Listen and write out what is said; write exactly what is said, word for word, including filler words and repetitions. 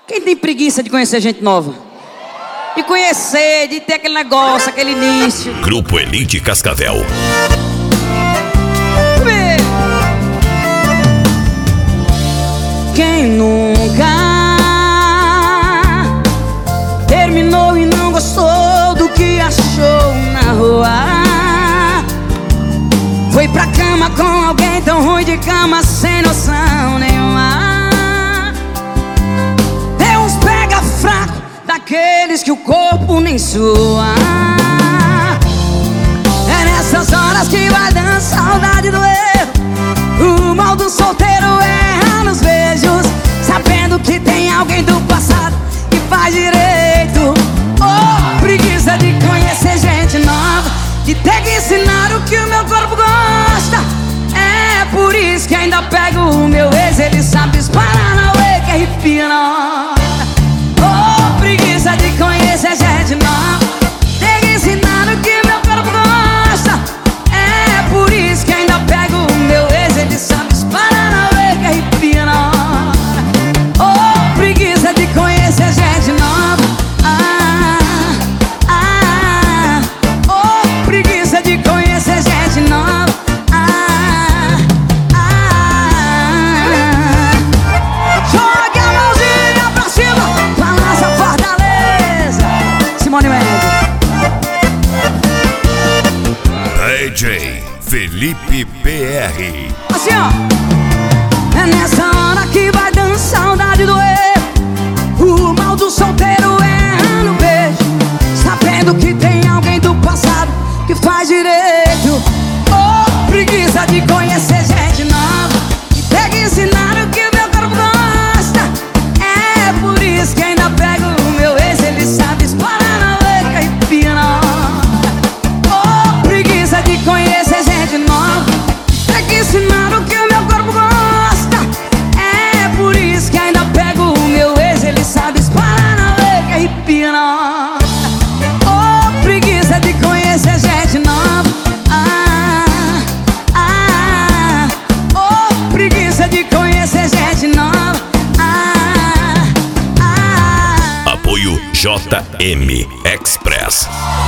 Quem tem preguiça de conhecer gente nova? De conhecer, de ter aquele negócio, aquele início. Grupo Elite Cascavel. Quem nunca terminou e não gostou do que achou na rua? Foi pra cama com alguém tão ruim de cama, sem noção nenhuma. Deu uns pega fraco, daqueles que o corpo nem sua. É nessas horas que vai dando saudade do erro. O mal do solteiro erra nos beijos, sabendo que tem alguém do passado que faz direito. Oh, preguiça de conhecer gente nova, de ter que ensinar o que o meu corpo gosta. É por isso que ainda pego o meu ex, ele sabe disparar na uê que arrepia na hora. Oh, preguiça de conhecer gente nova, ter que ensinar o que o meu corpo gosta. É por isso que ainda pego o meu ex, ele sabe disparar na uê que arrepia na hora. Oh, preguiça de conhecer gente nova. Ah, ah, oh, preguiça de conhecer gente nova. Ah, ah, joga a mãozinha pra cima, balança Fortaleza. Simone Mendes. D J Felipe P R. Assim, ó. É nessa hora que vai dando saudade do erro. O mal do solteiro erra no beijo, sabendo que tem alguém do passado que faz direito. Oh, preguiça de conhecer gente nova, e ter que ensinar o que o meu corpo gosta. É por isso que ainda pego o meu ex, ele sabe disparar na uê que arrepia na hora. Oh, preguiça de conhecer gente nova, ter que ensinar o que o meu corpo gosta. É por isso que ainda pego o meu ex, ele sabe disparar na uê que arrepia na hora. Oh, preguiça de conhecer gente nova. Ah, ah, oh, preguiça de conhecer gente nova. Ah, ah. Apoio J M Express.